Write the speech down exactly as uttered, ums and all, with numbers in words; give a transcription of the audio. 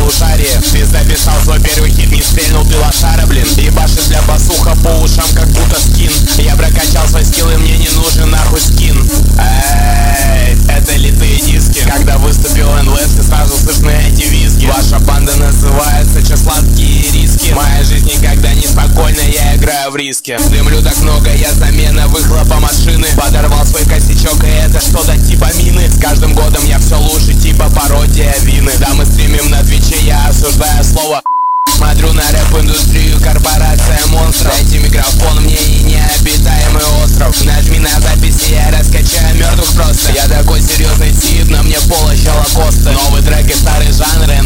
полушария. Ты записал свой первый хит, не стрельнул, ты лошара, блин. Ебашит для басуха по ушам, как будто скин. Я прокачал свои скиллы, мне не нужен нахуй скин. Эй, это литые диски. Когда выступил эн вэ эс, ты сразу слышны эти визги. Ваша банда называется «Чё сладкие риски». Моя жизнь никогда не спокойна, я играю в риски. Дымлю так много, я замена выхлопа машины. Подорвал свой косячок, и это что-то типа мины. С каждым годом я все лучше, типа пародия вины. Да, мы стримим на твиче, я осуждаю слово. Смотрю на рэп-индустрию, корпорация монстров. Дайте микрофон мне и необитаемый остров. Нажми на записи, я раскачаю мертвых просто. Я такой серьезный тип, на мне полощ Холокоста. Новые треки, старые жанры,